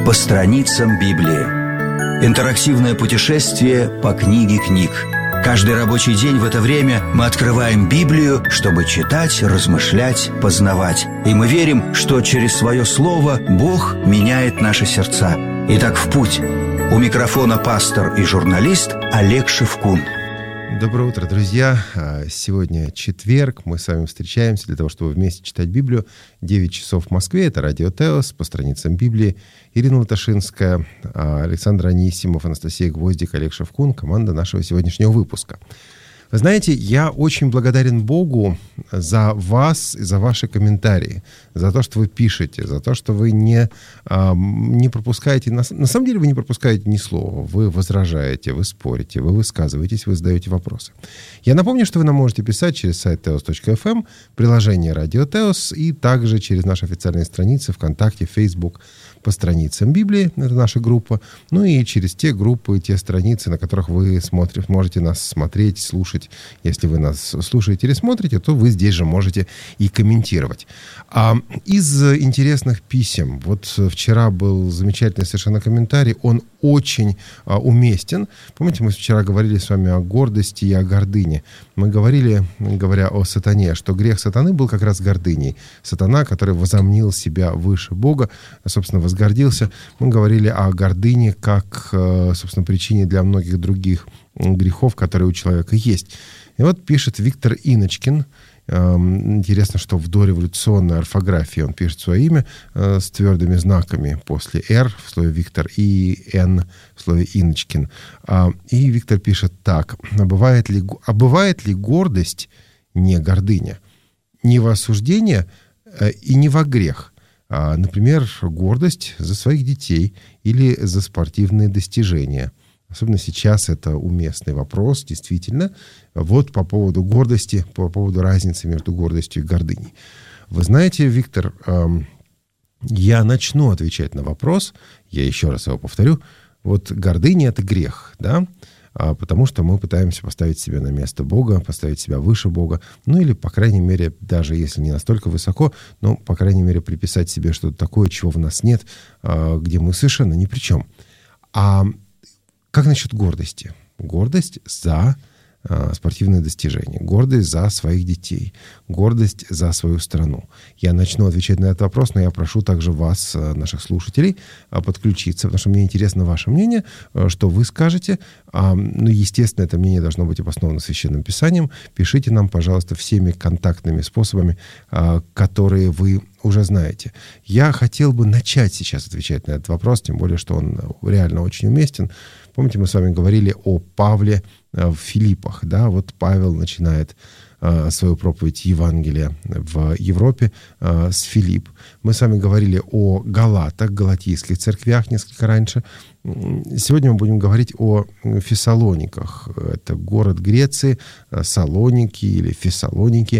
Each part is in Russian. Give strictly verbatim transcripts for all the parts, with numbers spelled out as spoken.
По страницам Библии. Интерактивное путешествие по книге книг. Каждый рабочий день в это время мы открываем Библию, чтобы читать, размышлять, познавать. И мы верим, что через свое слово Бог меняет наши сердца. Итак, в путь. У микрофона пастор и журналист Олег Шевкун. Доброе утро, друзья. Сегодня четверг. Мы с вами встречаемся для того, чтобы вместе читать Библию. девять часов в Москве. Это Радио Теос по страницам Библии. Ирина Латашинская, Александр Анисимов, Анастасия Гвоздик, Олег Шевкун. Команда нашего сегодняшнего выпуска. Вы знаете, я очень благодарен Богу за вас и за ваши комментарии, за то, что вы пишете, за то, что вы не, не пропускаете, на, на самом деле вы не пропускаете ни слова, вы возражаете, вы спорите, вы высказываетесь, вы задаете вопросы. Я напомню, что вы нам можете писать через сайт теос точка эф эм, приложение Радио Теос и также через наши официальные страницы ВКонтакте, Фейсбук, по страницам Библии, это наша группа, ну и через те группы, те страницы, на которых вы смотрите, можете нас смотреть, слушать. Если вы нас слушаете или смотрите, то вы здесь же можете и комментировать. А из интересных писем, вот вчера был замечательный совершенно комментарий, он очень а, уместен. Помните, мы вчера говорили с вами о гордости и о гордыне. Мы говорили, говоря о сатане, что грех сатаны был как раз гордыней. Сатана, который возомнил себя выше Бога, собственно, возгордился. Мы говорили о гордыне как, собственно, причине для многих других грехов, которые у человека есть. И вот пишет Виктор Иночкин. Интересно, что в дореволюционной орфографии он пишет свое имя с твердыми знаками после «Р» в слове «Виктор» и «Н» в слове «Иночкин». И Виктор пишет так. «А бывает ли, а бывает ли гордость не гордыня? Не во осуждение и не во грех? Например, гордость за своих детей или за спортивные достижения». Особенно сейчас это уместный вопрос, действительно. Вот по поводу гордости, по поводу разницы между гордостью и гордыней. Вы знаете, Виктор, эм, я начну отвечать на вопрос, я еще раз его повторю. Вот гордыня — это грех, да? А, потому что мы пытаемся поставить себя на место Бога, поставить себя выше Бога, ну или, по крайней мере, даже если не настолько высоко, но, по крайней мере, приписать себе что-то такое, чего в нас нет, а, где мы совершенно ни при чем. А как насчет гордости? Гордость за э, спортивные достижения, гордость за своих детей, гордость за свою страну. Я начну отвечать на этот вопрос, но я прошу также вас, наших слушателей, подключиться, потому что мне интересно ваше мнение, что вы скажете. Ну, естественно, это мнение должно быть обосновано Священным Писанием. Пишите нам, пожалуйста, всеми контактными способами, которые вы уже знаете. Я хотел бы начать сейчас отвечать на этот вопрос, тем более, что он реально очень уместен. Помните, мы с вами говорили о Павле в Филиппах, да? Вот Павел начинает э, свою проповедь Евангелия в Европе э, с Филипп. Мы с вами говорили о Галатах, галатийских церквях несколько раньше. Сегодня мы будем говорить о Фессалониках. Это город Греции, Салоники или Фессалоники.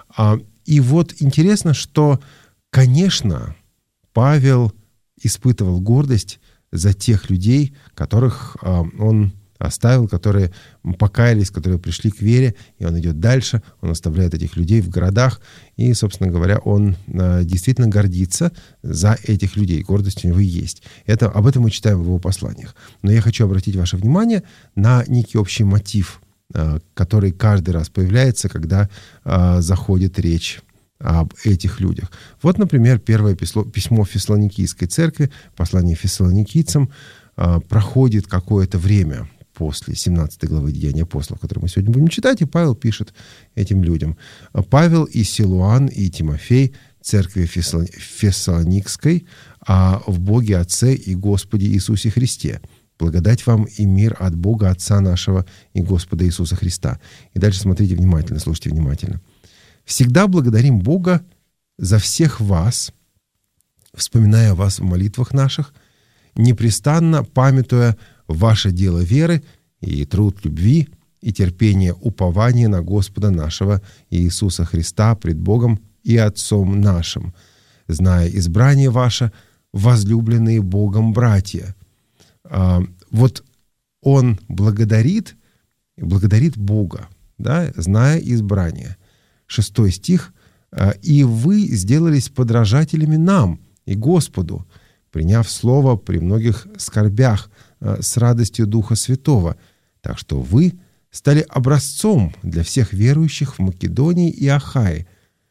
И вот интересно, что, конечно, Павел испытывал гордость за тех людей, которых э, он оставил, которые покаялись, которые пришли к вере, и он идет дальше, он оставляет этих людей в городах, и, собственно говоря, он э, действительно гордится за этих людей, гордость у него есть. Это, об этом мы читаем в его посланиях. Но я хочу обратить ваше внимание на некий общий мотив, э, который каждый раз появляется, когда э, заходит речь об этих людях. Вот, например, первое письмо Фессалоникийской церкви, послание фессалоникийцам, проходит какое-то время после семнадцатой главы Деяний апостолов, которую мы сегодня будем читать, и Павел пишет этим людям. «Павел и Силуан и Тимофей, церкви Фессалоникской, а в Боге Отце и Господе Иисусе Христе. Благодать вам и мир от Бога Отца нашего и Господа Иисуса Христа». И дальше смотрите внимательно, слушайте внимательно. «Всегда благодарим Бога за всех вас, вспоминая вас в молитвах наших, непрестанно памятуя ваше дело веры и труд любви и терпение упования на Господа нашего Иисуса Христа пред Богом и Отцом нашим, зная избрание ваше, возлюбленные Богом братья». А, вот он благодарит, благодарит Бога, да, зная избрание. Шестой стих. «И вы сделались подражателями нам и Господу, приняв Слово при многих скорбях с радостью Духа Святого, так что вы стали образцом для всех верующих в Македонии и Ахае».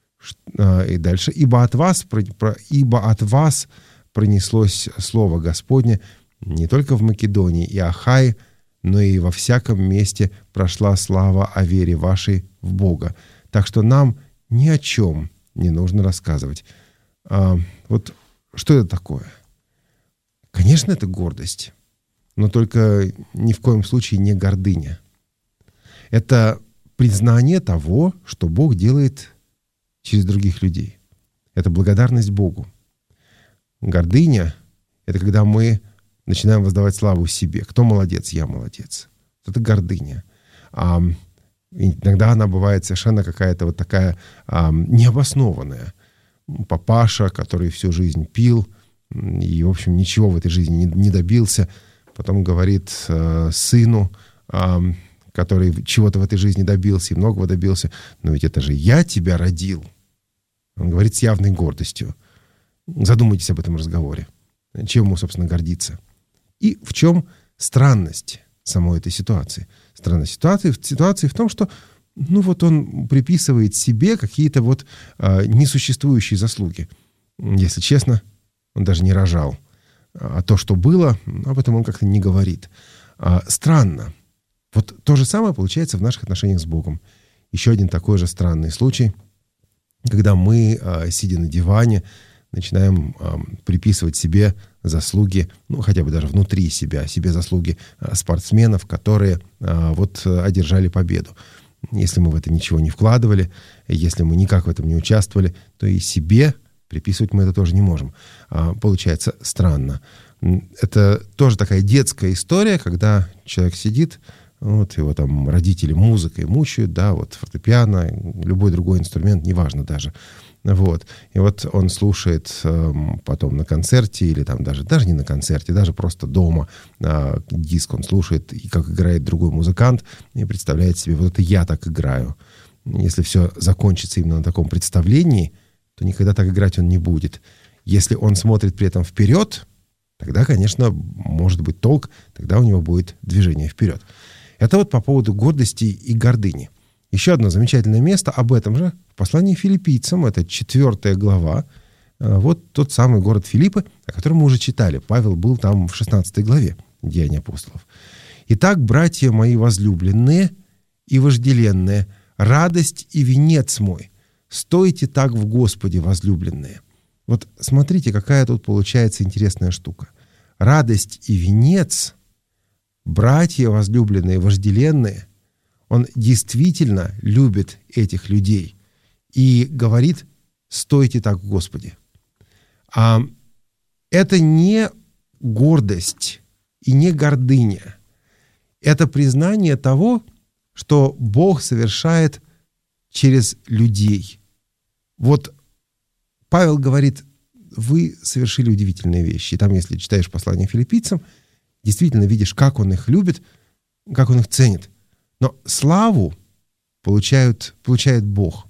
И дальше: «Ибо от вас, ибо от вас пронеслось Слово Господне не только в Македонии и Ахае, но и во всяком месте прошла слава о вере вашей в Бога. Так что нам ни о чем не нужно рассказывать». А вот что это такое? Конечно, это гордость, но только ни в коем случае не гордыня. Это признание того, что Бог делает через других людей. Это благодарность Богу. Гордыня — это когда мы начинаем воздавать славу себе. Кто молодец? Я молодец. Это гордыня. А иногда она бывает совершенно какая-то вот такая а, необоснованная. Папаша, который всю жизнь пил и, в общем, ничего в этой жизни не, не добился, потом говорит э, сыну, э, который чего-то в этой жизни добился и многого добился: «Но ведь это же я тебя родил». Он говорит с явной гордостью. Задумайтесь об этом разговоре. Чем ему, собственно, гордиться? И в чем странность самой этой ситуации? Странность ситуации, ситуации в том, что ну вот он приписывает себе какие-то вот э, несуществующие заслуги. Если честно, он даже не рожал. А то, что было, об этом он как-то не говорит. А, странно. Вот то же самое получается в наших отношениях с Богом. Еще один такой же странный случай, когда мы, а, сидя на диване, начинаем а, приписывать себе заслуги, ну, хотя бы даже внутри себя, себе заслуги а, спортсменов, которые а, вот одержали победу. Если мы в это ничего не вкладывали, если мы никак в этом не участвовали, то и себе приписывать мы это тоже не можем. А, получается странно. Это тоже такая детская история, когда человек сидит, вот его там родители музыкой мучают, да, вот фортепиано, любой другой инструмент, неважно даже. Вот. И вот он слушает э, потом на концерте, или там даже, даже не на концерте, даже просто дома э, диск он слушает, и как играет другой музыкант, и представляет себе: вот это я так играю. Если все закончится именно на таком представлении, то никогда так играть он не будет. Если он смотрит при этом вперед, тогда, конечно, может быть толк, тогда у него будет движение вперед. Это вот по поводу гордости и гордыни. Еще одно замечательное место об этом же в послании филиппийцам, это четвертая глава. Вот тот самый город Филиппы, о котором мы уже читали. Павел был там в шестнадцатой главе Деяний апостолов. «Итак, братья мои возлюбленные и вожделенные, радость и венец мой, стойте так в Господе, возлюбленные». Вот смотрите, какая тут получается интересная штука. Радость и венец, братья возлюбленные, вожделенные, он действительно любит этих людей и говорит: стойте так в Господе. А это не гордость и не гордыня. Это признание того, что Бог совершает через людей. Вот Павел говорит: вы совершили удивительные вещи. И там, если читаешь послание филиппийцам, действительно видишь, как он их любит, как он их ценит. Но славу получают, получает Бог.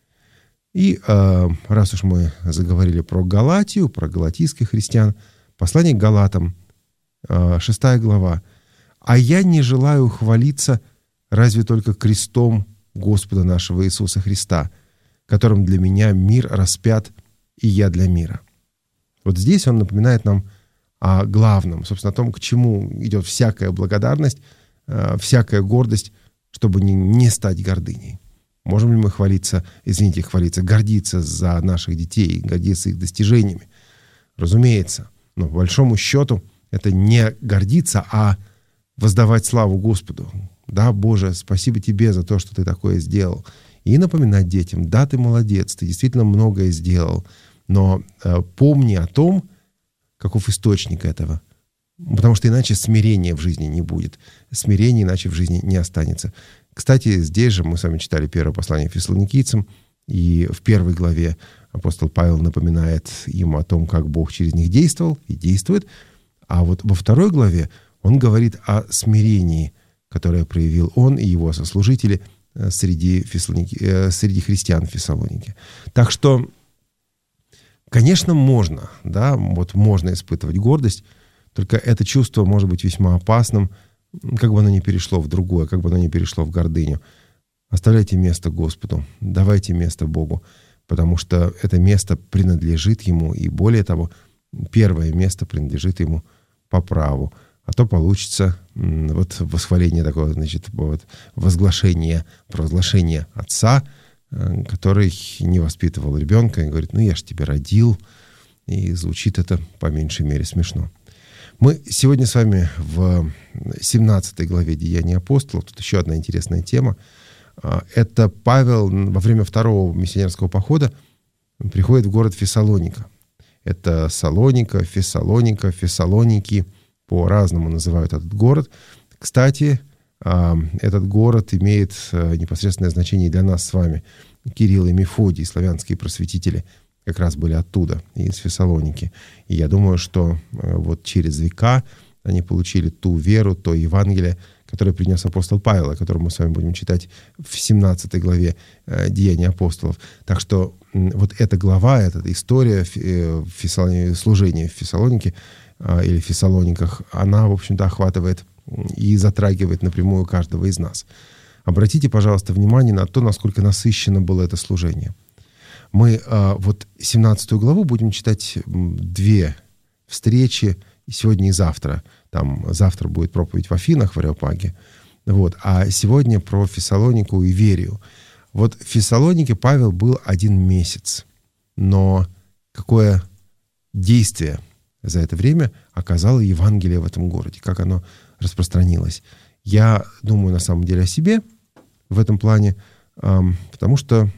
И э, раз уж мы заговорили про Галатию, про галатийских христиан, послание к Галатам, э, шестая глава. «А я не желаю хвалиться разве только крестом Господа нашего Иисуса Христа, которым для меня мир распят, и я для мира». Вот здесь он напоминает нам о главном, собственно, о том, к чему идет всякая благодарность, э, всякая гордость, чтобы не, не стать гордыней. Можем ли мы хвалиться, извините, хвалиться, гордиться за наших детей, гордиться их достижениями? Разумеется. Но по большому счету это не гордиться, а воздавать славу Господу. Да, Боже, спасибо Тебе за то, что Ты такое сделал. И напоминать детям: да, ты молодец, ты действительно многое сделал, но э, помни о том, каков источник этого. Потому что иначе смирения в жизни не будет. Смирения иначе в жизни не останется. Кстати, здесь же мы с вами читали первое послание фессалоникийцам, и в первой главе апостол Павел напоминает им о том, как Бог через них действовал и действует. А вот во второй главе он говорит о смирении, которое проявил он и его сослужители среди, фессалоники, среди христиан в Фессалонике. Так что Конечно, можно, да, вот можно испытывать гордость, только это чувство может быть весьма опасным, как бы оно ни перешло в другое, как бы оно ни перешло в гордыню. Оставляйте место Господу, давайте место Богу, потому что это место принадлежит Ему, и более того, первое место принадлежит Ему по праву. А то получится вот восхваление такое, значит, вот возглашение, провозглашение отца, который не воспитывал ребенка и говорит: ну я ж тебя родил, и звучит это по меньшей мере смешно. Мы сегодня с вами в семнадцатой главе Деяний апостолов. Тут еще одна интересная тема. Это Павел во время второго миссионерского похода приходит в город Фессалоника. Это Салоника, Фессалоника, Фессалоники. По-разному называют этот город. Кстати, этот город имеет непосредственное значение для нас с вами. Кирилл и Мефодий, славянские просветители, как раз были оттуда, из Фессалоники. И я думаю, что вот через века они получили ту веру, то Евангелие, которое принес апостол Павел, о котором мы с вами будем читать в семнадцатой главе Деяний апостолов. Так что вот эта глава, эта история служения в Фессалонике или в Фессалониках, она, в общем-то, охватывает и затрагивает напрямую каждого из нас. Обратите, пожалуйста, внимание на то, насколько насыщенно было это служение. Мы вот семнадцатую главу будем читать две встречи сегодня и завтра. Там завтра будет проповедь в Афинах, в Ареопаге. Вот. А сегодня про Фессалонику и Верию. Вот в Фессалонике Павел был один месяц. Но какое действие за это время оказало Евангелие в этом городе, как оно распространилось. Я думаю на самом деле о себе в этом плане, потому что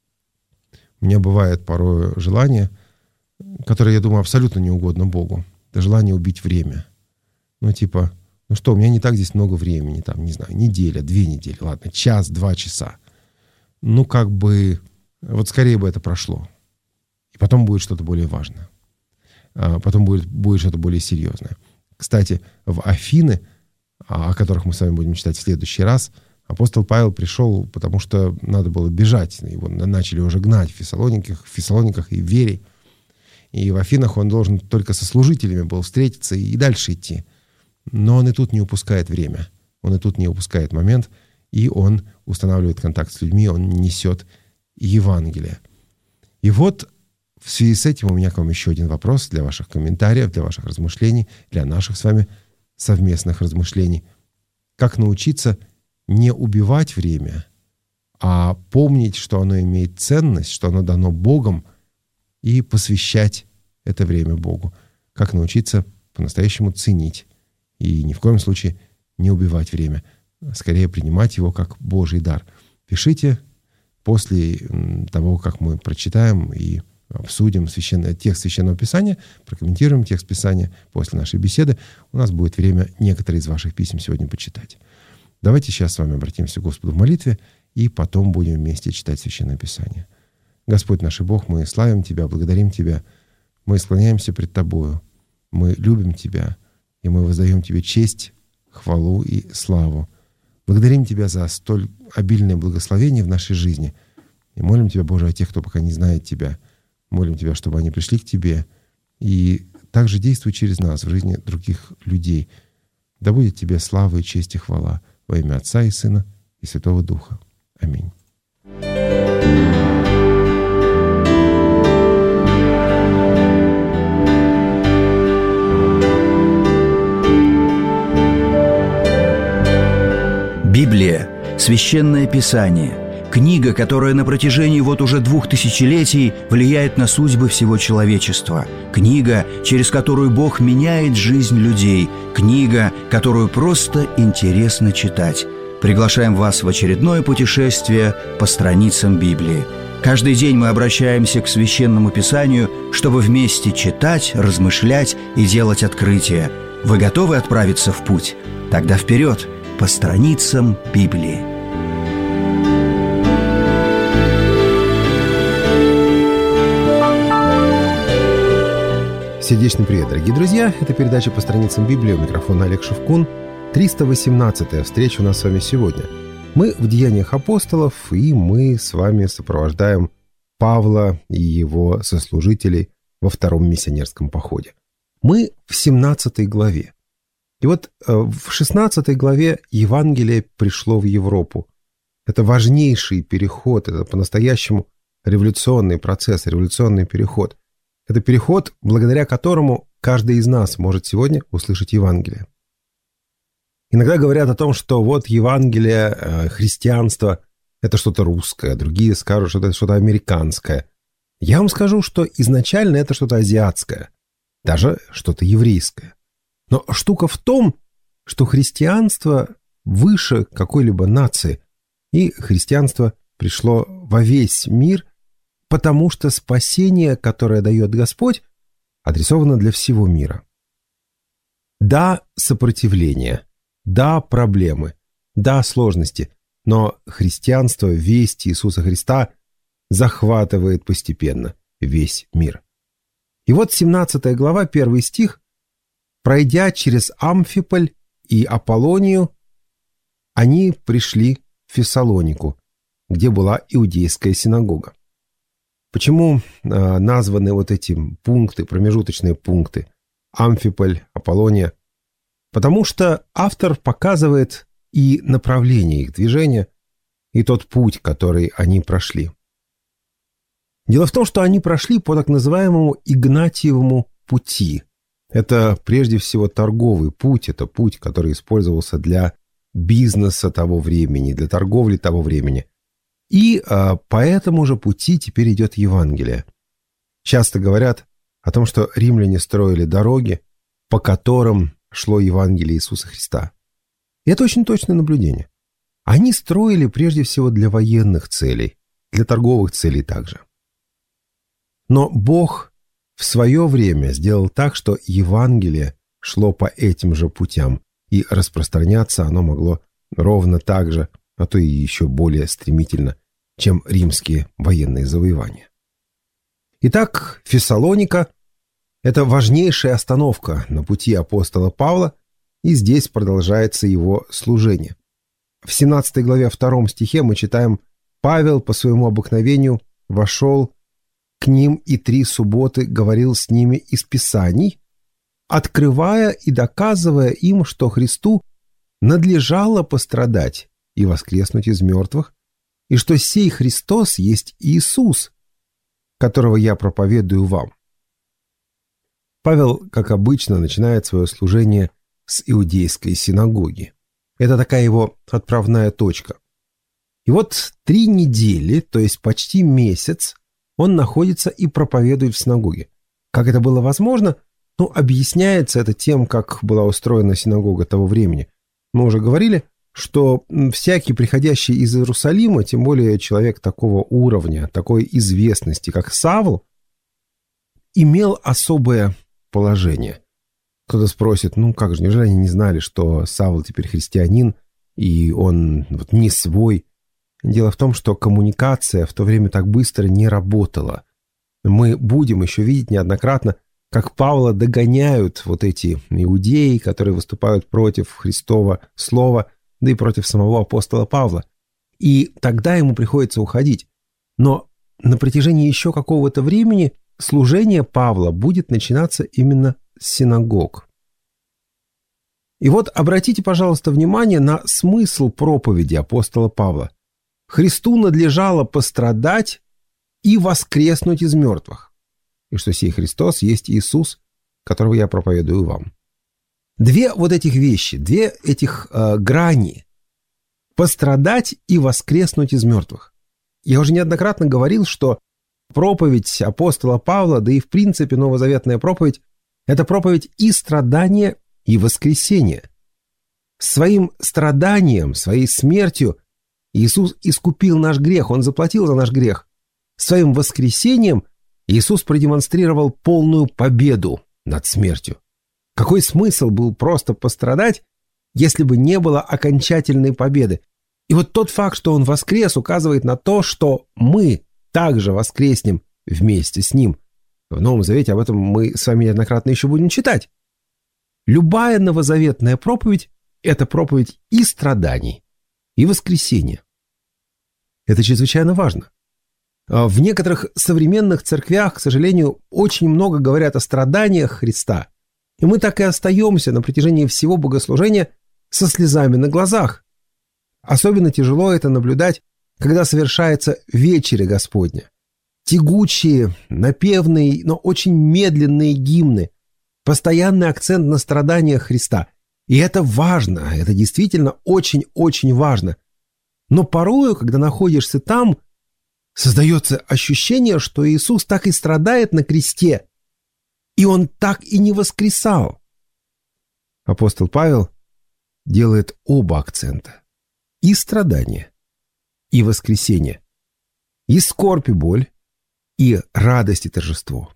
у меня бывает порой желание, которое, я думаю, абсолютно не угодно Богу. Это желание убить время. Ну, типа, ну что, у меня не так здесь много времени, там, не знаю, неделя, две недели, ладно, час, два часа. Ну, как бы, вот скорее бы это прошло. И потом будет что-то более важное. А потом будет, будет что-то более серьезное. Кстати, в Афины, о которых мы с вами будем читать в следующий раз, апостол Павел пришел, потому что надо было бежать. Его начали уже гнать в Фессалониках, в Фессалониках и в Вере. И в Афинах он должен только со служителями был встретиться и дальше идти. Но он и тут не упускает время. Он и тут не упускает момент. И он устанавливает контакт с людьми, он несет Евангелие. И вот в связи с этим у меня к вам еще один вопрос для ваших комментариев, для ваших размышлений, для наших с вами совместных размышлений. Как научиться не убивать время, а помнить, что оно имеет ценность, что оно дано Богом, и посвящать это время Богу. Как научиться по-настоящему ценить и ни в коем случае не убивать время, скорее принимать его как Божий дар. Пишите после того, как мы прочитаем и обсудим священный, текст Священного Писания, прокомментируем текст Писания после нашей беседы. У нас будет время некоторые из ваших писем сегодня почитать. Давайте сейчас с вами обратимся к Господу в молитве и потом будем вместе читать Священное Писание. Господь наш и Бог, мы славим Тебя, благодарим Тебя, мы склоняемся пред Тобою, мы любим Тебя, и мы воздаем Тебе честь, хвалу и славу. Благодарим Тебя за столь обильное благословение в нашей жизни. И молим Тебя, Боже, о тех, кто пока не знает Тебя. Молим Тебя, чтобы они пришли к Тебе. И также действуй через нас в жизни других людей. Да будет Тебе слава и честь и хвала во имя Отца и Сына и Святого Духа. Аминь. Библия – Священное Писание, книга, которая на протяжении вот уже двух тысячелетий влияет на судьбы всего человечества, книга, через которую Бог меняет жизнь людей, книга, которую просто интересно читать. Приглашаем вас в очередное путешествие по страницам Библии. Каждый день мы обращаемся к Священному Писанию, чтобы вместе читать, размышлять и делать открытия. Вы готовы отправиться в путь? Тогда вперед! По страницам Библии. Сердечный привет, дорогие друзья! Это передача «По страницам Библии». У микрофона Олег Шевкун. триста восемнадцатая встреча у нас с вами сегодня. Мы в Деяниях апостолов, и мы с вами сопровождаем Павла и его сослужителей во втором миссионерском походе. Мы в семнадцатой главе. И вот в шестнадцатой главе Евангелие пришло в Европу. Это важнейший переход, это по-настоящему революционный процесс, революционный переход. Это переход, благодаря которому каждый из нас может сегодня услышать Евангелие. Иногда говорят о том, что вот Евангелие, христианство – это что-то русское, другие скажут, что это что-то американское. Я вам скажу, что изначально это что-то азиатское, даже что-то еврейское. Но штука в том, что христианство выше какой-либо нации, и христианство пришло во весь мир, потому что спасение, которое дает Господь, адресовано для всего мира. Да, сопротивление, да, проблемы, да, сложности, но христианство, весть Иисуса Христа захватывает постепенно весь мир. И вот семнадцатая глава, первый стих. «Пройдя через Амфиполь и Аполлонию, они пришли в Фессалонику, где была иудейская синагога». Почему э, названы вот эти пункты, промежуточные пункты Амфиполь, Аполлония? Потому что автор показывает и направление их движения, и тот путь, который они прошли. Дело в том, что они прошли по так называемому Игнатиевому пути. Это прежде всего торговый путь, это путь, который использовался для бизнеса того времени, для торговли того времени. И а, по этому же пути теперь идет Евангелие. Часто говорят о том, что римляне строили дороги, по которым шло Евангелие Иисуса Христа. И это очень точное наблюдение. Они строили прежде всего для военных целей, для торговых целей также. Но Бог в свое время сделал так, что Евангелие шло по этим же путям, и распространяться оно могло ровно так же, а то и еще более стремительно, чем римские военные завоевания. Итак, Фессалоника – это важнейшая остановка на пути апостола Павла, и здесь продолжается его служение. В семнадцатой главе втором стихе мы читаем: «Павел по своему обыкновению вошел к ним и три субботы говорил с ними из Писаний, открывая и доказывая им, что Христу надлежало пострадать и воскреснуть из мертвых, и что сей Христос есть Иисус, которого я проповедую вам». Павел, как обычно, начинает свое служение с иудейской синагоги. Это такая его отправная точка. И вот три недели, то есть почти месяц, он находится и проповедует в синагоге. Как это было возможно? Ну, объясняется это тем, как была устроена синагога того времени. Мы уже говорили, что всякий, приходящий из Иерусалима, тем более человек такого уровня, такой известности, как Савл, имел особое положение. Кто-то спросит: ну как же, неужели они не знали, что Савл теперь христианин, и он вот не свой? Дело в том, что коммуникация в то время так быстро не работала. Мы будем еще видеть неоднократно, как Павла догоняют вот эти иудеи, которые выступают против Христова слова, да и против самого апостола Павла. И тогда ему приходится уходить. Но на протяжении еще какого-то времени служение Павла будет начинаться именно с синагог. И вот обратите, пожалуйста, внимание на смысл проповеди апостола Павла. Христу надлежало пострадать и воскреснуть из мертвых, и что сей Христос есть Иисус, которого я проповедую вам. Две вот этих вещи, две этих э, грани – пострадать и воскреснуть из мертвых. Я уже неоднократно говорил, что проповедь апостола Павла, да и в принципе новозаветная проповедь – это проповедь и страдания, и воскресения. Своим страданием, своей смертью Иисус искупил наш грех, Он заплатил за наш грех. Своим воскресением Иисус продемонстрировал полную победу над смертью. Какой смысл был просто пострадать, если бы не было окончательной победы? И вот тот факт, что Он воскрес, указывает на то, что мы также воскреснем вместе с Ним. В Новом Завете об этом мы с вами неоднократно еще будем читать. Любая новозаветная проповедь – это проповедь и страданий, и воскресения. Это чрезвычайно важно. В некоторых современных церквях, к сожалению, очень много говорят о страданиях Христа, и мы так и остаемся на протяжении всего богослужения со слезами на глазах. Особенно тяжело это наблюдать, когда совершается вечеря Господня. Тягучие, напевные, но очень медленные гимны, постоянный акцент на страданиях Христа. И это важно, это действительно очень-очень важно. Но порою, когда находишься там, создается ощущение, что Иисус так и страдает на кресте, и Он так и не воскресал. Апостол Павел делает оба акцента. И страдание, и воскресение, и скорбь и боль, и радость и торжество.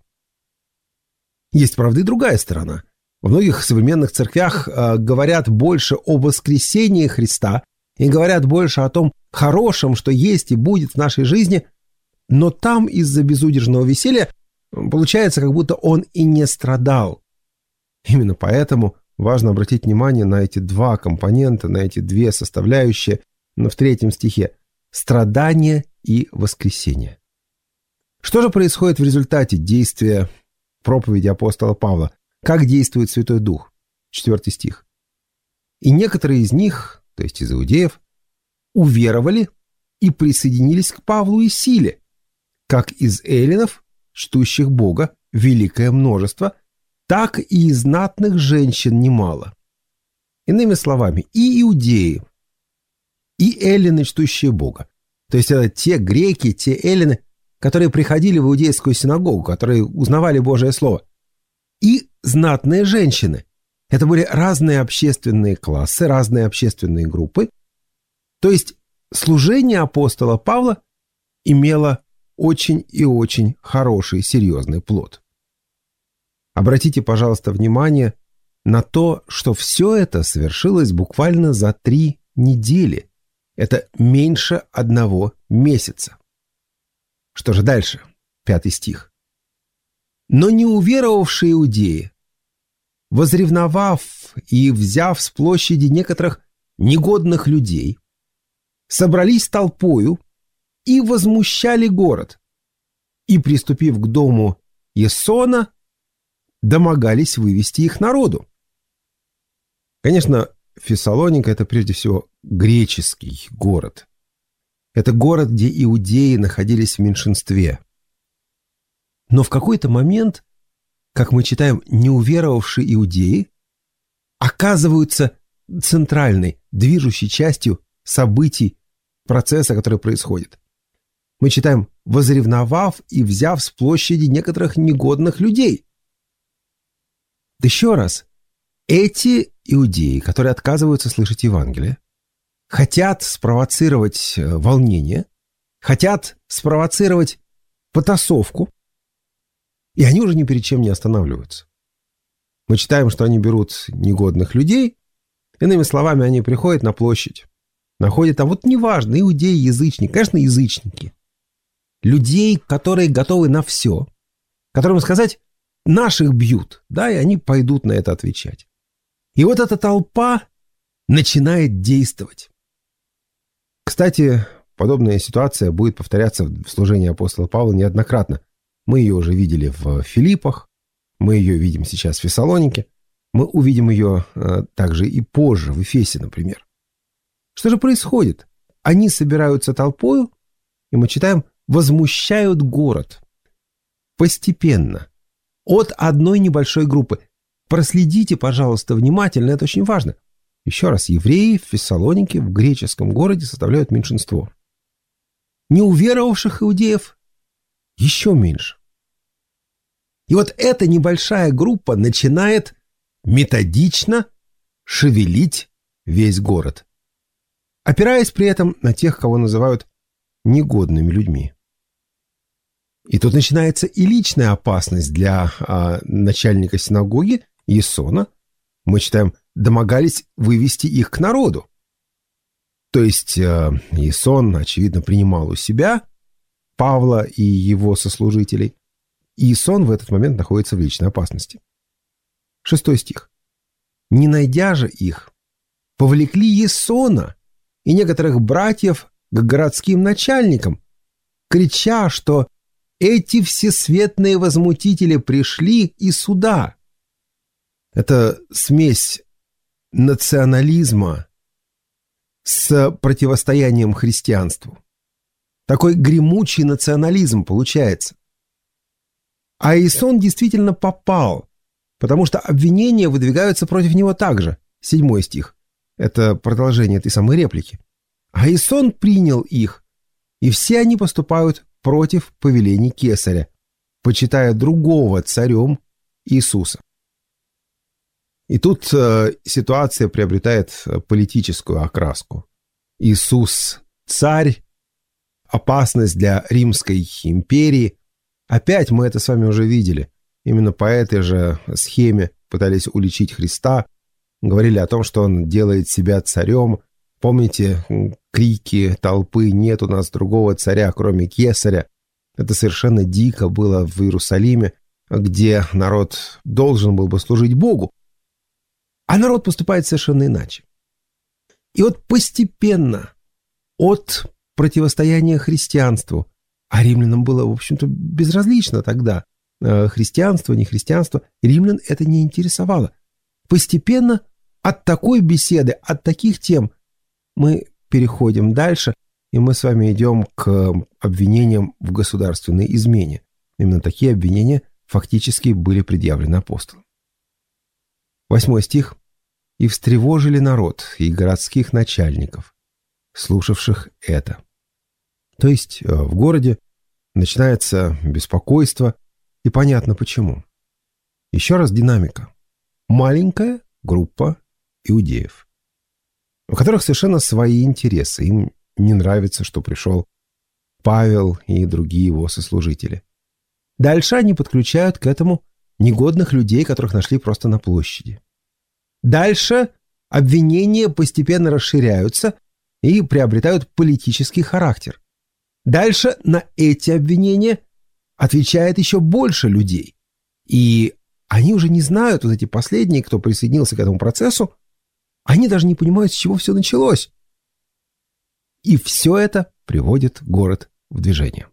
Есть, правда, и другая сторона. В многих современных церквях э, говорят больше о воскресении Христа и говорят больше о том хорошем, что есть и будет в нашей жизни, но там из-за безудержного веселья получается, как будто Он и не страдал. Именно поэтому важно обратить внимание на эти два компонента, на эти две составляющие в третьем стихе – страдание и воскресение. Что же происходит в результате действия проповеди апостола Павла? Как действует Святой Дух? Четвертый стих. «И некоторые из них, то есть из иудеев, уверовали и присоединились к Павлу и Силе, как из эллинов, чтущих Бога, великое множество, так и из знатных женщин немало». Иными словами, и иудеи, и эллины, чтущие Бога. То есть это те греки, те эллины, которые приходили в иудейскую синагогу, которые узнавали Божие Слово. И знатные женщины. Это были разные общественные классы, разные общественные группы. То есть служение апостола Павла имело очень и очень хороший, серьезный плод. Обратите, пожалуйста, внимание на то, что все это совершилось буквально за три недели. Это меньше одного месяца. Что же дальше? Пятый стих. «Но не уверовавшие иудеи, возревновав и взяв с площади некоторых негодных людей, собрались толпою и возмущали город, и, приступив к дому Ясона, домогались вывести их народу». Конечно, Фессалоника – это прежде всего греческий город. Это город, где иудеи находились в меньшинстве. Но в какой-то момент, как мы читаем, неуверовавшие иудеи оказываются центральной, движущей частью событий, процесса, который происходит. Мы читаем «возревновав и взяв с площади некоторых негодных людей». Еще раз, эти иудеи, которые отказываются слышать Евангелие, хотят спровоцировать волнение, хотят спровоцировать потасовку, и они уже ни перед чем не останавливаются. Мы читаем, что они берут негодных людей, иными словами, они приходят на площадь, находят там, вот неважно, иудеи, язычники, конечно, язычники, людей, которые готовы на все, которым сказать, наших бьют, да, и они пойдут на это отвечать. И вот эта толпа начинает действовать. Кстати, подобная ситуация будет повторяться в служении апостола Павла неоднократно. Мы ее уже видели в Филиппах, мы ее видим сейчас в Фессалонике, мы увидим ее э, также и позже, в Эфесе, например. Что же происходит? Они собираются толпою, и мы читаем, возмущают город. Постепенно. От одной небольшой группы. Проследите, пожалуйста, внимательно, это очень важно. Еще раз, евреи в Фессалонике, в греческом городе, составляют меньшинство. Неуверовавших иудеев еще меньше. И вот эта небольшая группа начинает методично шевелить весь город, опираясь при этом на тех, кого называют негодными людьми. И тут начинается и личная опасность для а, начальника синагоги Ясона. Мы читаем, домогались вывести их к народу. То есть а, Ясон, очевидно, принимал у себя Павла и его сослужителей. И Ясон в этот момент находится в личной опасности. Шестой стих. «Не найдя же их, повлекли Ясона и некоторых братьев к городским начальникам, к крича, что эти всесветные возмутители пришли и сюда. Это смесь национализма с противостоянием христианству. Такой гремучий национализм получается. А Иасон действительно попал, потому что обвинения выдвигаются против него также. Седьмой стих. Это продолжение этой самой реплики. А Иасон принял их, и все они поступают против повелений Кесаря, почитая другого царем Иисуса. И тут э, ситуация приобретает политическую окраску. Иисус – царь, опасность для Римской империи. Опять мы это с вами уже видели. Именно по этой же схеме пытались уличить Христа. Говорили о том, что он делает себя царем. Помните крики толпы «Нет у нас другого царя, кроме Кесаря». Это совершенно дико было в Иерусалиме, где народ должен был бы служить Богу. А народ поступает совершенно иначе. И вот постепенно от противостояния христианству, а римлянам было, в общем-то, безразлично тогда, христианство, не христианство, римлян это не интересовало. Постепенно от такой беседы, от таких тем мы переходим дальше, и мы с вами идем к обвинениям в государственной измене. Именно такие обвинения фактически были предъявлены апостолам. Восьмой стих. «И встревожили народ и городских начальников, слушавших это». То есть в городе начинается беспокойство, и понятно почему. Еще раз динамика. Маленькая группа иудеев, у которых совершенно свои интересы. Им не нравится, что пришел Павел и другие его сослужители. Дальше они подключают к этому негодных людей, которых нашли просто на площади. Дальше обвинения постепенно расширяются и приобретают политический характер. Дальше на эти обвинения отвечает еще больше людей. И они уже не знают, вот эти последние, кто присоединился к этому процессу, они даже не понимают, с чего все началось. И все это приводит город в движение.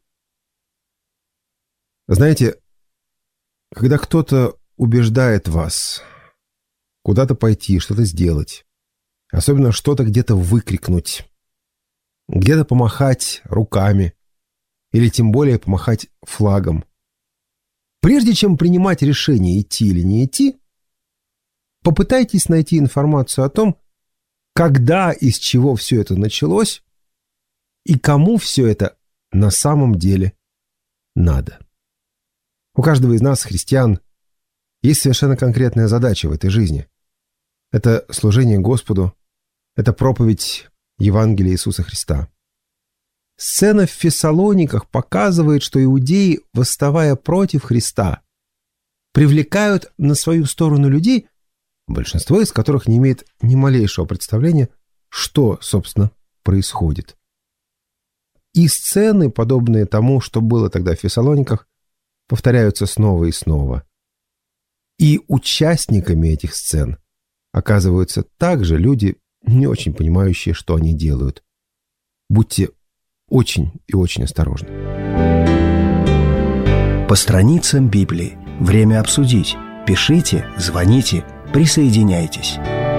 Знаете, когда кто-то убеждает вас куда-то пойти, что-то сделать, особенно что-то где-то выкрикнуть, где-то помахать руками или тем более помахать флагом, прежде чем принимать решение, идти или не идти, попытайтесь найти информацию о том, когда и с чего все это началось и кому все это на самом деле надо. У каждого из нас, христиан, есть совершенно конкретная задача в этой жизни. Это служение Господу, это проповедь Евангелия Иисуса Христа. Сцена в Фессалониках показывает, что иудеи, восставая против Христа, привлекают на свою сторону людей, большинство из которых не имеет ни малейшего представления, что, собственно, происходит. И сцены, подобные тому, что было тогда в Фессалониках, повторяются снова и снова. И участниками этих сцен оказываются также люди, не очень понимающие, что они делают. Будьте очень и очень осторожны. По страницам Библии. Время обсудить. Пишите, звоните, присоединяйтесь.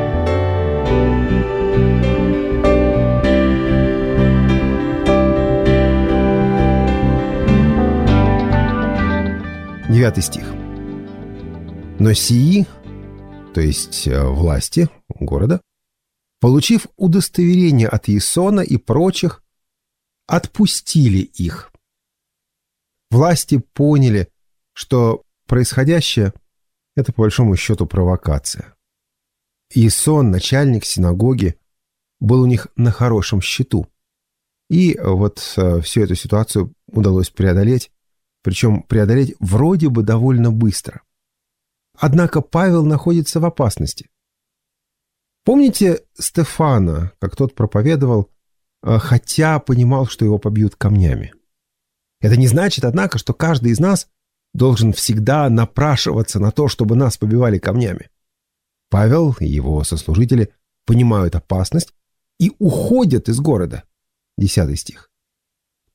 Девятый стих. Но сии, то есть власти города, получив удостоверение от Иасона и прочих, отпустили их. Власти поняли, что происходящее – это, по большому счету, провокация. Иасон, начальник синагоги, был у них на хорошем счету. И вот всю эту ситуацию удалось преодолеть, причем преодолеть вроде бы довольно быстро. Однако Павел находится в опасности. Помните Стефана, как тот проповедовал, хотя понимал, что его побьют камнями? Это не значит, однако, что каждый из нас должен всегда напрашиваться на то, чтобы нас побивали камнями. Павел и его сослужители понимают опасность и уходят из города. Десятый стих.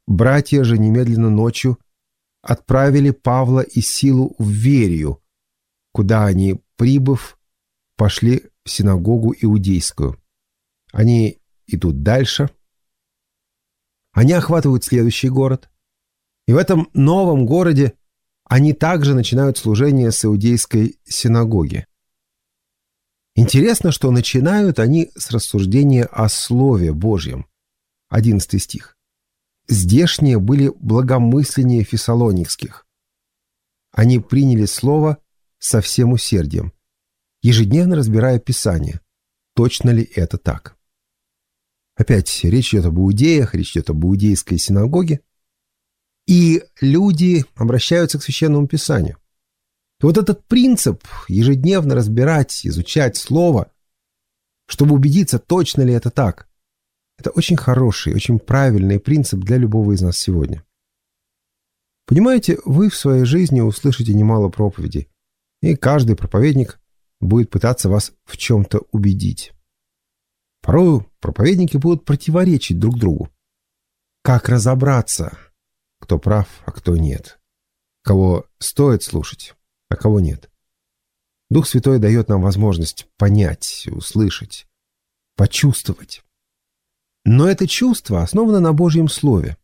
Братья же немедленно ночью отправили Павла и Силу в Верию, куда они, прибыв, пошли в синагогу иудейскую. Они идут дальше. Они охватывают следующий город. И в этом новом городе они также начинают служение с иудейской синагоги. Интересно, что начинают они с рассуждения о Слове Божьем. Одиннадцатый стих. «Здешние были благомысленнее фессалоникских. Они приняли Слово со всем усердием, ежедневно разбирая Писание. Точно ли это так?» Опять речь идет об иудеях, речь идет об иудейской синагоге. И люди обращаются к Священному Писанию. И вот этот принцип ежедневно разбирать, изучать Слово, чтобы убедиться, точно ли это так, это очень хороший, очень правильный принцип для любого из нас сегодня. Понимаете, вы в своей жизни услышите немало проповедей, и каждый проповедник будет пытаться вас в чем-то убедить. Порой проповедники будут противоречить друг другу. Как разобраться, кто прав, а кто нет? Кого стоит слушать, а кого нет? Дух Святой дает нам возможность понять, услышать, почувствовать. Но это чувство основано на Божьем Слове.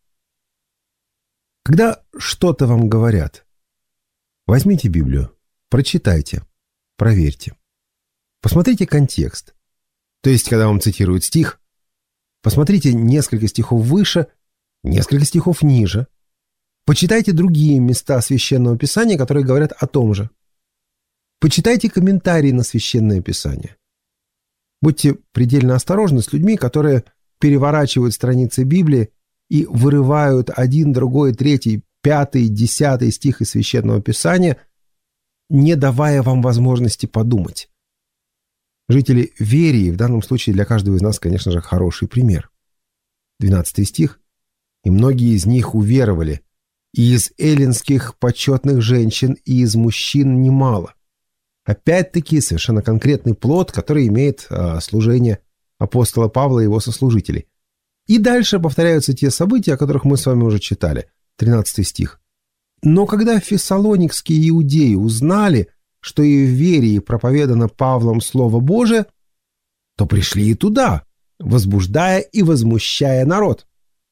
Когда что-то вам говорят, возьмите Библию, прочитайте, проверьте. Посмотрите контекст. То есть, когда вам цитируют стих, посмотрите несколько стихов выше, несколько стихов ниже. Почитайте другие места Священного Писания, которые говорят о том же. Почитайте комментарии на Священное Писание. Будьте предельно осторожны с людьми, которые переворачивают страницы Библии и вырывают один, другой, третий, пятый, десятый стих из Священного Писания, не давая вам возможности подумать. Жители Верии, в данном случае для каждого из нас, конечно же, хороший пример. двенадцатый стих. «И многие из них уверовали, и из эллинских почетных женщин, и из мужчин немало». Опять-таки совершенно конкретный плод, который имеет а, служение апостола Павла и его сослужителей. И дальше повторяются те события, о которых мы с вами уже читали. тринадцатый стих. «Но когда фессалоникские иудеи узнали, что и в Верии проповедано Павлом Слово Божие, то пришли и туда, возбуждая и возмущая народ».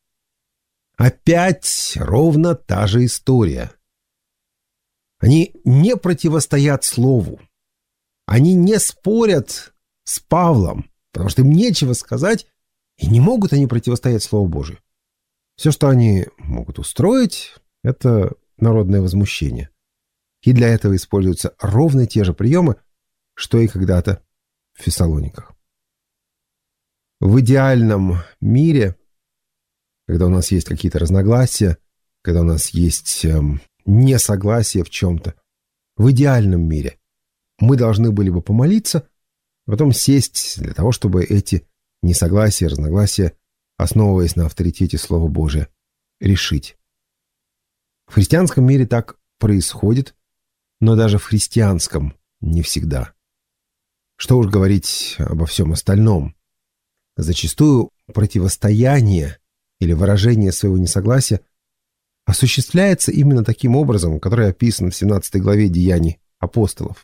Опять ровно та же история. Они не противостоят Слову. Они не спорят с Павлом, потому что им нечего сказать, и не могут они противостоять Слову Божию. Все, что они могут устроить, это народное возмущение. И для этого используются ровно те же приемы, что и когда-то в Фессалониках. В идеальном мире, когда у нас есть какие-то разногласия, когда у нас есть эм, несогласие в чем-то, в идеальном мире мы должны были бы помолиться, а потом сесть для того, чтобы эти несогласия, разногласия, основываясь на авторитете Слова Божия, решить. В христианском мире так происходит, но даже в христианском не всегда. Что уж говорить обо всем остальном. Зачастую противостояние или выражение своего несогласия осуществляется именно таким образом, который описан в семнадцатой главе Деяний апостолов.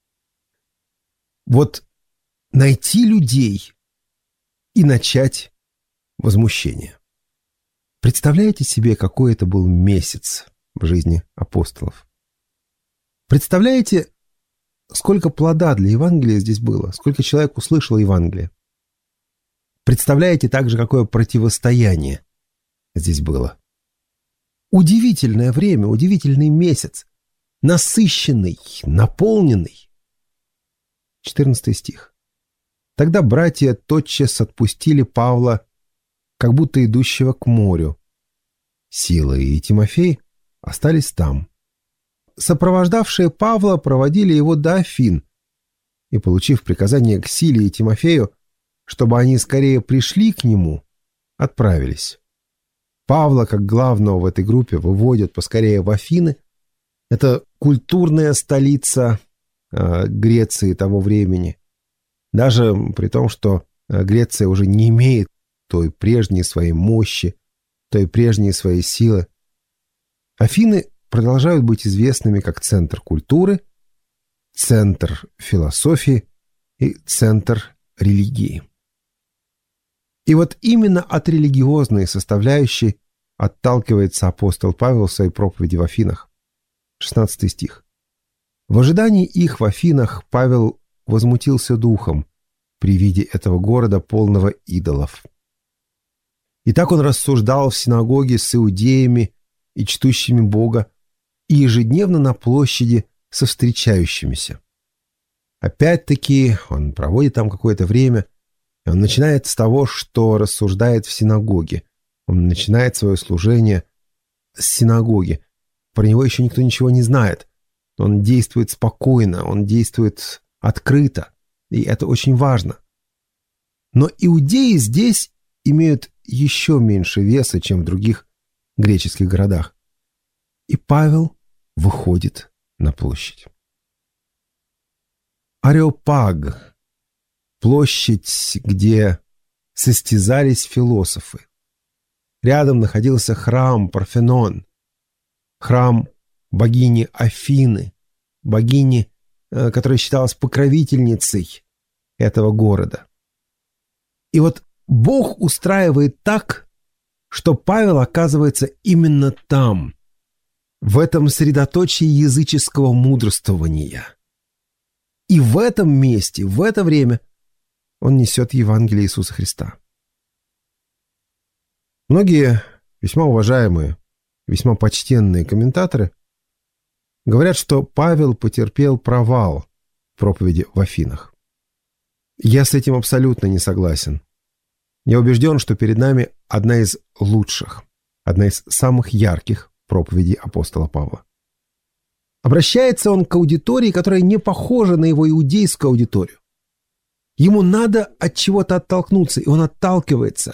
Вот найти людей и начать возмущение. Представляете себе, какой это был месяц в жизни апостолов? Представляете, сколько плода для Евангелия здесь было? Сколько человек услышало Евангелие? Представляете также, какое противостояние здесь было? Удивительное время, удивительный месяц. Насыщенный, наполненный. четырнадцатый стих. Тогда братья тотчас отпустили Павла, как будто идущего к морю. Сила и Тимофей остались там. Сопровождавшие Павла проводили его до Афин и, получив приказание к Силе и Тимофею, чтобы они скорее пришли к нему, отправились. Павла, как главного в этой группе, выводят поскорее в Афины. Это культурная столица э, Греции того времени. Даже при том, что Греция уже не имеет той прежней своей мощи, той прежней своей силы. Афины продолжают быть известными как центр культуры, центр философии и центр религии. И вот именно от религиозной составляющей отталкивается апостол Павел в своей проповеди в Афинах. шестнадцатый стих. В ожидании их в Афинах Павел возмутился духом при виде этого города, полного идолов. И так он рассуждал в синагоге с иудеями и чтущими Бога, и ежедневно на площади со встречающимися. Опять-таки он проводит там какое-то время, и он начинает с того, что рассуждает в синагоге. Он начинает свое служение с синагоги. Про него еще никто ничего не знает. Он действует спокойно, он действует открыто, и это очень важно. Но иудеи здесь имеют еще меньше веса, чем в других греческих городах. И Павел выходит на площадь. Ареопаг – площадь, где состязались философы. Рядом находился храм Парфенон, храм богини Афины, богини, которая считалась покровительницей этого города. И вот Бог устраивает так, что Павел оказывается именно там, в этом средоточии языческого мудрствования. И в этом месте, в это время он несет Евангелие Иисуса Христа. Многие весьма уважаемые, весьма почтенные комментаторы говорят, что Павел потерпел провал в проповеди в Афинах. Я с этим абсолютно не согласен. Я убежден, что перед нами одна из лучших, одна из самых ярких проповедей апостола Павла. Обращается он к аудитории, которая не похожа на его иудейскую аудиторию. Ему надо от чего-то оттолкнуться, и он отталкивается.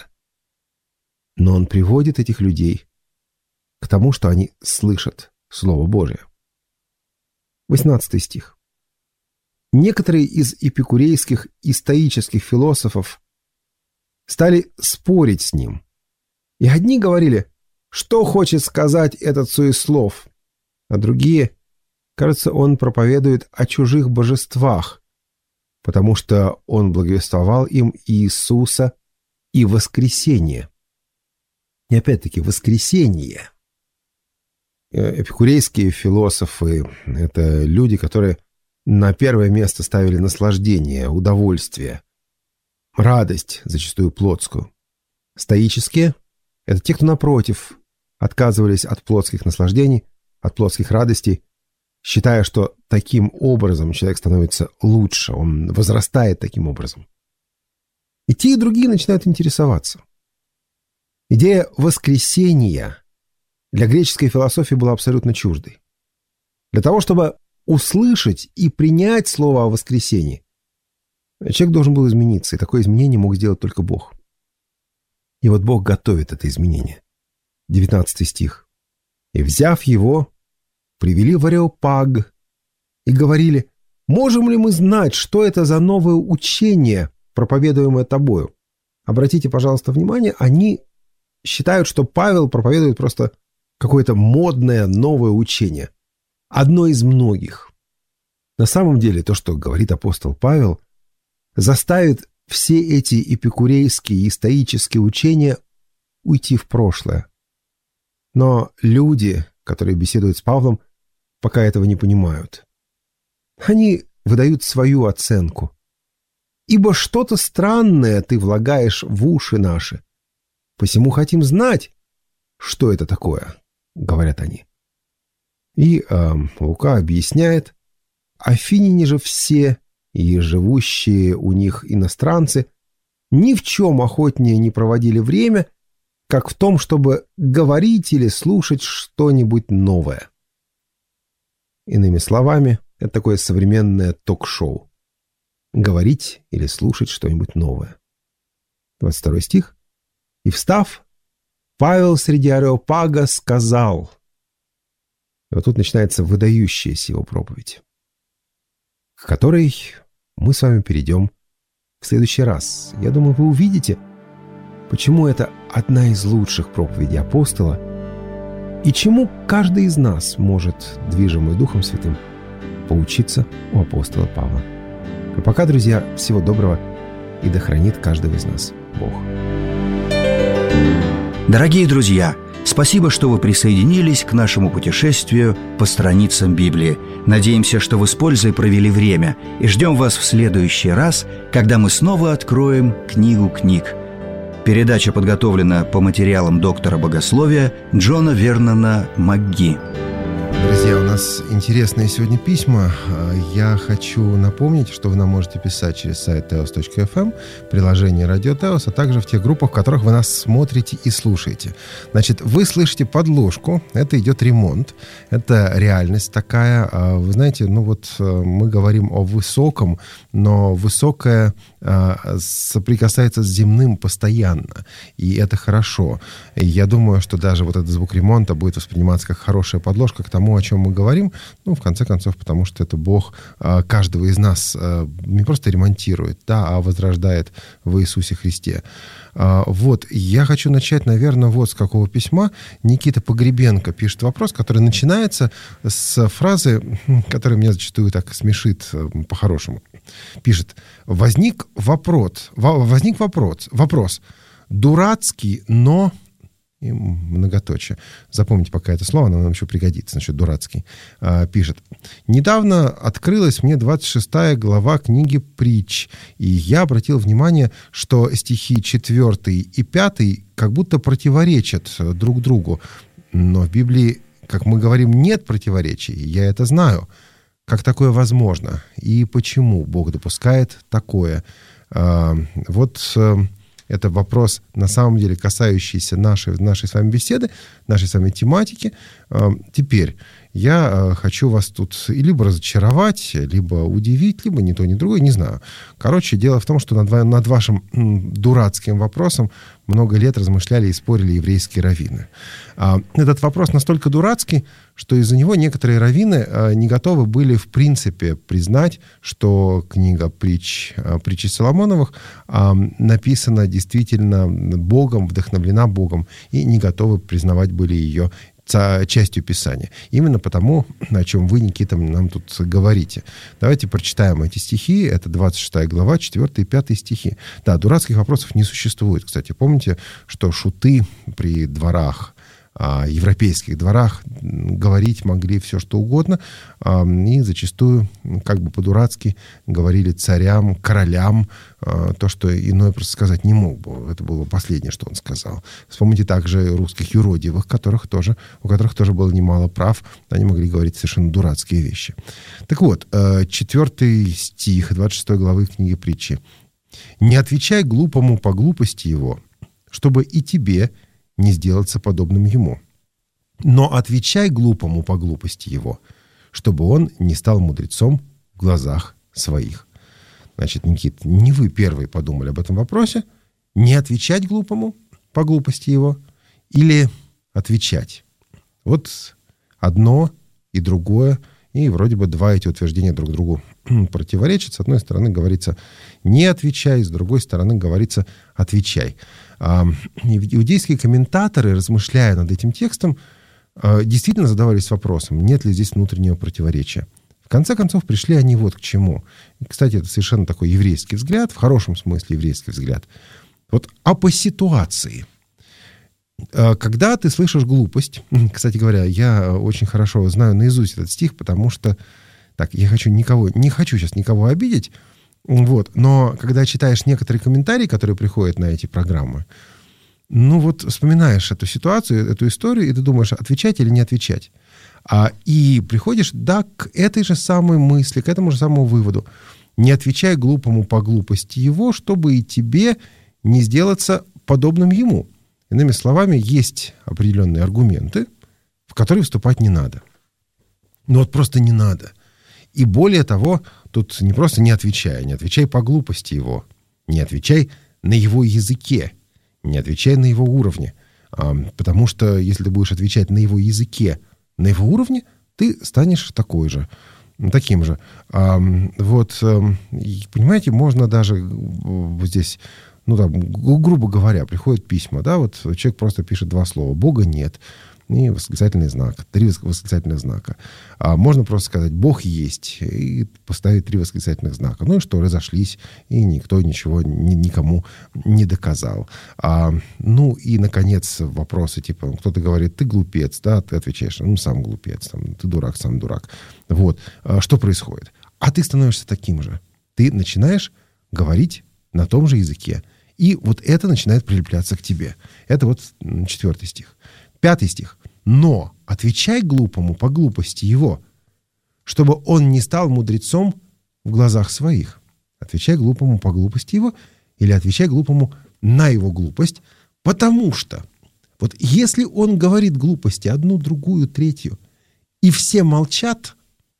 Но он приводит этих людей к тому, что они слышат Слово Божие. восемнадцатый стих. Некоторые из эпикурейских и стоических философов стали спорить с ним. И одни говорили, что хочет сказать этот суеслов, а другие, кажется, он проповедует о чужих божествах, потому что он благовествовал им Иисуса и воскресение. И опять-таки воскресение. Эпикурейские философы – это люди, которые на первое место ставили наслаждение, удовольствие, радость, зачастую плотскую. Стоические – это те, кто, напротив, отказывались от плотских наслаждений, от плотских радостей, считая, что таким образом человек становится лучше, он возрастает таким образом. И те, и другие начинают интересоваться. Идея воскресения для греческой философии была абсолютно чуждой. Для того, чтобы услышать и принять слово о воскресении, человек должен был измениться, и такое изменение мог сделать только Бог. И вот Бог готовит это изменение. девятнадцатый стих. «И, взяв его, привели в Ареопаг и говорили, можем ли мы знать, что это за новое учение, проповедуемое тобою?» Обратите, пожалуйста, внимание, они считают, что Павел проповедует просто какое-то модное новое учение. Одно из многих. На самом деле, то, что говорит апостол Павел, заставит все эти эпикурейские и стоические учения уйти в прошлое. Но люди, которые беседуют с Павлом, пока этого не понимают. Они выдают свою оценку. «Ибо что-то странное ты влагаешь в уши наши. Посему хотим знать, что это такое», — говорят они. И э, Лука объясняет, афиняне же все, и живущие у них иностранцы, ни в чем охотнее не проводили время, как в том, чтобы говорить или слушать что-нибудь новое. Иными словами, это такое современное ток-шоу. Говорить или слушать что-нибудь новое. двадцать второй стих. «И встав, Павел среди Ареопага сказал». И вот тут начинается выдающаяся его проповедь, к которой мы с вами перейдем в следующий раз. Я думаю, вы увидите, почему это одна из лучших проповедей апостола и чему каждый из нас может, движимый Духом Святым, поучиться у апостола Павла. А пока, друзья, всего доброго, и да хранит каждого из нас Бог. Дорогие друзья, спасибо, что вы присоединились к нашему путешествию по страницам Библии. Надеемся, что вы с пользой провели время, и ждем вас в следующий раз, когда мы снова откроем книгу книг. Передача подготовлена по материалам доктора богословия Джона Вернона МакГи. Друзья, у нас интересные сегодня письма. Я хочу напомнить, что вы нам можете писать через сайт теос точка эф эм, приложение Радио Теос, а также в тех группах, в которых вы нас смотрите и слушаете. Значит, вы слышите подложку, это идет ремонт, это реальность такая. Вы знаете, ну вот мы говорим о высоком, но высокое соприкасается с земным постоянно, и это хорошо. И я думаю, что даже вот этот звук ремонта будет восприниматься как хорошая подложка к тому, о чем мы говорим, ну, в конце концов, потому что это Бог каждого из нас не просто ремонтирует, да, а возрождает в Иисусе Христе. Вот, я хочу начать, наверное, вот с какого письма. Никита Погребенко пишет вопрос, который начинается с фразы, которая меня зачастую так смешит по-хорошему. Пишет: возник вопрос, возник вопрос, вопрос, дурацкий, но... И многоточие. Запомните пока это слово, оно нам еще пригодится, насчет дурацкий. А, пишет: недавно открылась мне двадцать шестая глава книги «Притч», и я обратил внимание, что стихи четвертый и пятый как будто противоречат друг другу. Но в Библии, как мы говорим, нет противоречий, я это знаю. Как такое возможно? И почему Бог допускает такое? А, вот... Это вопрос, на самом деле, касающийся нашей, нашей с вами беседы, нашей с вами тематики. Теперь я хочу вас тут либо разочаровать, либо удивить, либо ни то, ни другое, не знаю. Короче, дело в том, что над, над вашим дурацким вопросом много лет размышляли и спорили еврейские раввины. Этот вопрос настолько дурацкий, что из-за него некоторые раввины не готовы были в принципе признать, что книга притч, притчи Соломоновых написана действительно Богом, вдохновлена Богом, и не готовы признавать были ее частью Писания. Именно потому, о чем вы, Никита, нам тут говорите. Давайте прочитаем эти стихи. Это двадцать шестая глава, четвёртый и пятый стихи. Да, дурацких вопросов не существует. Кстати, помните, что шуты при дворах, европейских дворах говорить могли все, что угодно, и зачастую, как бы по-дурацки, говорили царям, королям то, что иной просто сказать не мог бы. Это было последнее, что он сказал. Вспомните также русских юродивых, которых тоже, у которых тоже было немало прав, они могли говорить совершенно дурацкие вещи. Так вот, четвертый стих двадцать шестой главы книги «Притчи». «Не отвечай глупому по глупости его, чтобы и тебе не сделаться подобным ему. Но отвечай глупому по глупости его, чтобы он не стал мудрецом в глазах своих». Значит, Никит, не вы первые подумали об этом вопросе. Не отвечать глупому по глупости его или отвечать. Вот одно и другое, и вроде бы два эти утверждения друг другу противоречат. С одной стороны говорится «не отвечай», с другой стороны говорится «отвечай». Иудейские комментаторы, размышляя над этим текстом, действительно задавались вопросом, нет ли здесь внутреннего противоречия. В конце концов, пришли они вот к чему. И, кстати, это совершенно такой еврейский взгляд, в хорошем смысле еврейский взгляд. Вот, а по ситуации. Когда ты слышишь глупость, кстати говоря, я очень хорошо знаю наизусть этот стих, потому что, так, я хочу никого, не хочу сейчас никого обидеть, вот, но когда читаешь некоторые комментарии, которые приходят на эти программы, ну вот вспоминаешь эту ситуацию, эту историю, и ты думаешь, отвечать или не отвечать. А, и приходишь, да, к этой же самой мысли, к этому же самому выводу. Не отвечай глупому по глупости его, чтобы и тебе не сделаться подобным ему. Иными словами, есть определенные аргументы, в которые вступать не надо. Ну вот просто не надо. И более того, тут не просто не отвечай, не отвечай по глупости его, не отвечай на его языке, не отвечай на его уровне. Потому что если ты будешь отвечать на его языке, на его уровне, ты станешь такой же, таким же. Вот, понимаете, можно даже здесь, ну, там, грубо говоря, приходят письма, да, вот человек просто пишет два слова «Бога нет», и восклицательный знак, три восклицательных знака. А можно просто сказать «Бог есть» и поставить три восклицательных знака. Ну и что, разошлись, и никто ничего ни, никому не доказал. А, ну и, наконец, вопросы типа, кто-то говорит «ты глупец», да, ты отвечаешь «ну, сам глупец», там, «ты дурак, сам дурак». Вот. А что происходит? А ты становишься таким же. Ты начинаешь говорить на том же языке. И вот это начинает прилепляться к тебе. Это вот четвертый стих. Пятый стих. «Но отвечай глупому по глупости его, чтобы он не стал мудрецом в глазах своих». Отвечай глупому по глупости его или отвечай глупому на его глупость, потому что вот если он говорит глупости одну, другую, третью, и все молчат,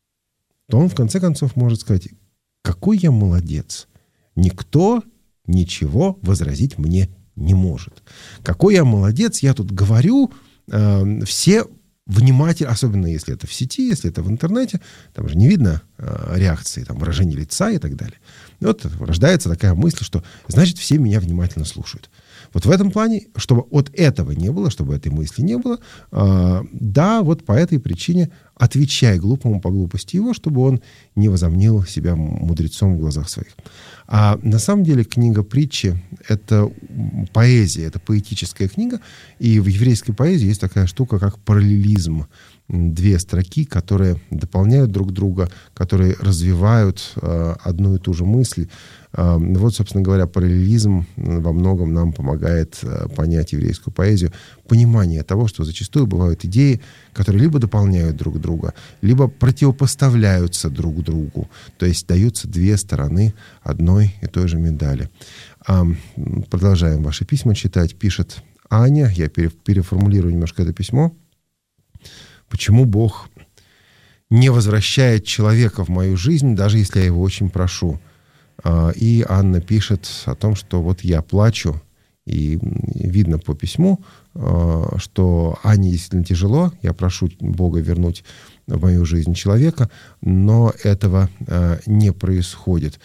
то он в конце концов может сказать: «Какой я молодец! Никто ничего возразить мне не может. Какой я молодец! Я тут говорю, э, все внимательно, особенно если это в сети, если это в интернете, там же не видно э, реакции, там, выражения лица и так далее. И вот рождается такая мысль, что значит все меня внимательно слушают». Вот в этом плане, чтобы от этого не было, чтобы этой мысли не было, э, да, вот по этой причине отвечай глупому по глупости его, чтобы он не возомнил себя мудрецом в глазах своих. А на самом деле книга «Притчи» — это поэзия, это поэтическая книга, и в еврейской поэзии есть такая штука, как параллелизм. Две строки, которые дополняют друг друга, которые развивают э, одну и ту же мысль. Э, вот, собственно говоря, параллелизм во многом нам помогает э, понять еврейскую поэзию. Понимание того, что зачастую бывают идеи, которые либо дополняют друг друга, либо противопоставляются друг другу. То есть даются две стороны одной и той же медали. Э, продолжаем ваши письма читать. Пишет Аня. Я переформулирую немножко это письмо. Почему Бог не возвращает человека в мою жизнь, даже если я его очень прошу? И Анна пишет о том, что вот я плачу, и видно по письму, что Ане действительно тяжело. Я прошу Бога вернуть в мою жизнь человека, но этого не происходит.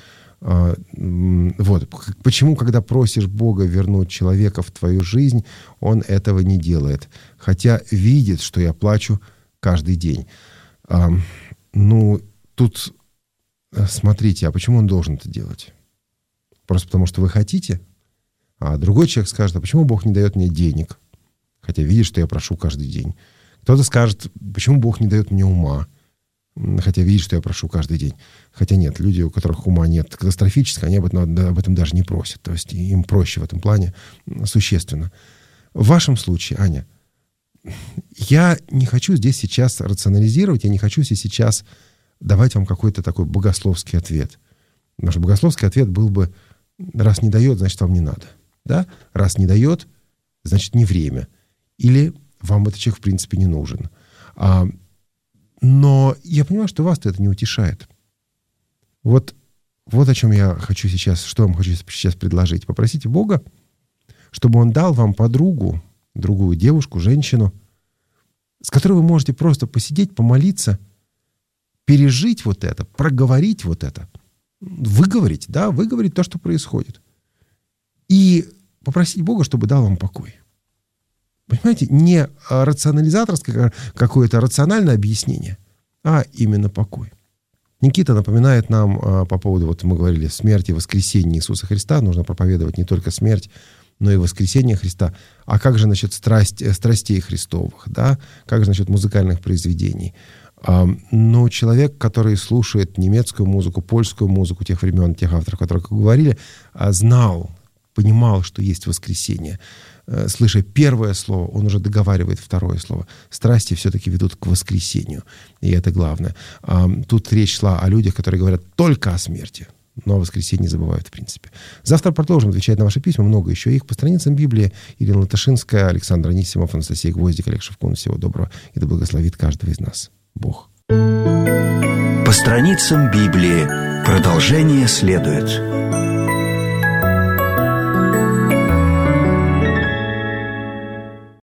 Вот. Почему, когда просишь Бога вернуть человека в твою жизнь, Он этого не делает? Хотя видит, что я плачу каждый день. А, ну, тут смотрите, а почему Он должен это делать? Просто потому, что вы хотите? А другой человек скажет: а почему Бог не дает мне денег? Хотя видит, что я прошу каждый день. Кто-то скажет: почему Бог не дает мне ума? Хотя видит, что я прошу каждый день. Хотя нет, люди, у которых ума нет катастрофически, они об этом, об этом даже не просят. То есть им проще в этом плане существенно. В вашем случае, Аня, я не хочу здесь сейчас рационализировать, я не хочу здесь сейчас давать вам какой-то такой богословский ответ. Наш богословский ответ был бы: раз не дает, значит, вам не надо. Да? Раз не дает, значит, не время. Или вам этот человек в принципе не нужен. А Но я понимаю, что вас-то это не утешает. Вот, вот о чем я хочу сейчас, что я вам хочу сейчас предложить. Попросите Бога, чтобы Он дал вам подругу, другую девушку, женщину, с которой вы можете просто посидеть, помолиться, пережить вот это, проговорить вот это, выговорить, да, выговорить то, что происходит. И попросить Бога, чтобы дал вам покой. Понимаете, не рационализаторское какое-то рациональное объяснение, а именно покой. Никита напоминает нам а, по поводу, вот мы говорили, смерти и воскресения Иисуса Христа. Нужно проповедовать не только смерть, но и воскресение Христа. А как же насчет страсть, страстей Христовых? Да? Как же насчет музыкальных произведений? А, но человек, который слушает немецкую музыку, польскую музыку тех времен, тех авторов, о которых вы говорили, а, знал, понимал, что есть воскресение. Слыша первое слово, он уже договаривает второе слово. Страсти все-таки ведут к воскресению. И это главное. Тут речь шла о людях, которые говорят только о смерти, но о воскресении забывают в принципе. Завтра продолжим отвечать на ваши письма. Много еще их по страницам Библии. Ирина Латашинская, Александр Анисимов, Анастасия Гвоздик, Олег Шевкун. Всего доброго. И да благословит каждого из нас Бог. По страницам Библии. Продолжение следует.